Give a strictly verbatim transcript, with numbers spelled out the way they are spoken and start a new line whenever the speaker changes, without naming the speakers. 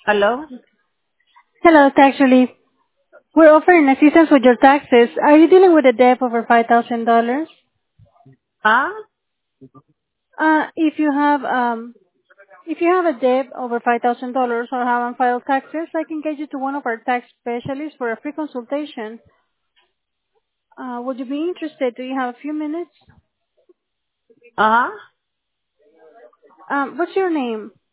Hello?
Hello, tax relief. We're offering assistance with your taxes. Are you dealing with a debt over five thousand dollars?
Huh?
Uh, if you have um, if you have a debt over five thousand dollars or haven't filed taxes, I can get you to one of our tax specialists for a free consultation. Uh, would you be interested? Do you have a few minutes?
Uh-huh.
Um, what's your name?